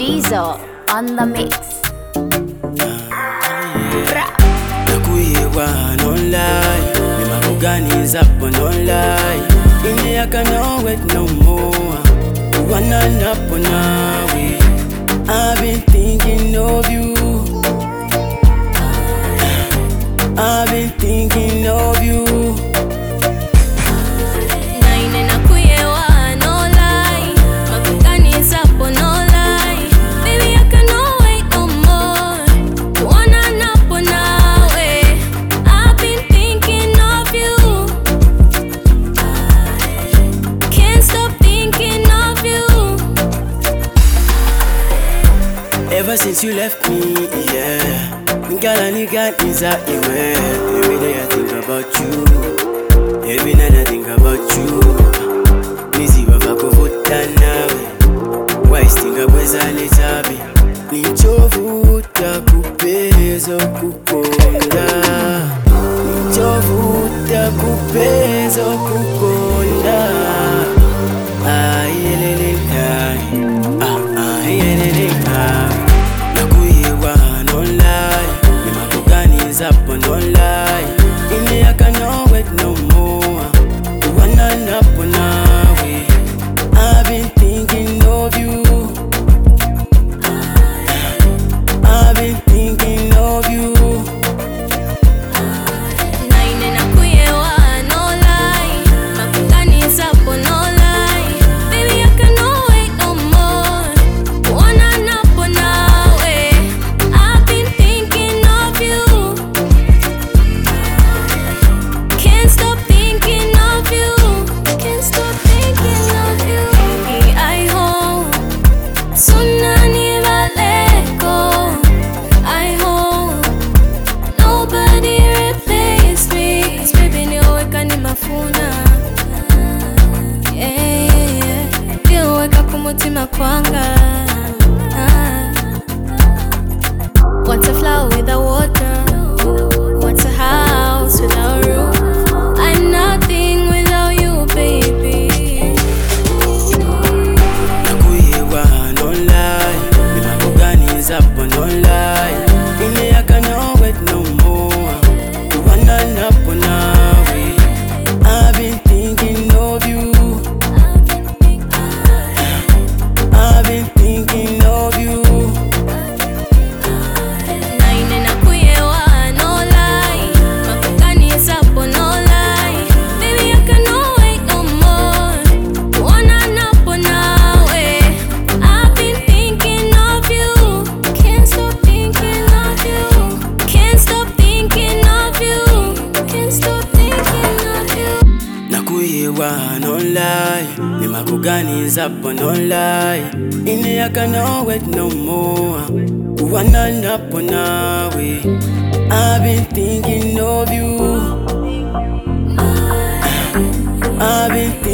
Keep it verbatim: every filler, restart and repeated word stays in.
Jizo on the mix. Nakuyewa no lie, me makuganiza po no lie. Ine I cannot wait no more. Wanna napo nawe. I've been thinking of you. I've been thinking of you. Ever since you left me, yeah, girl, and you got inside anywhere. Every day I think about you. Every night I think about you. Nizi bava kuvuta nawe. Waistinga bweza letabi. Nichovuta kupezo kukonda. Nichovuta kupezo kukonda. Ayelele kai. Ah, ayelele kai. Up on no lie, in the I cannot wait no more. You wanna up on our way. I've been thinking of you. I've been thinking of you. What's a flower without water? What's a house without a roof? I'm nothing without you, baby. Nakuyewa no lie, me makuganiza po no lie. Ine I cannot wait no more. You wanna napo nawe. I've been thinking of you. I've been thinking of you. Nakuyewa no lie, me makuganiza po no lie. Ine I cannot wait no more. Wanna napo nawe. I've been thinking of you. I've been thinking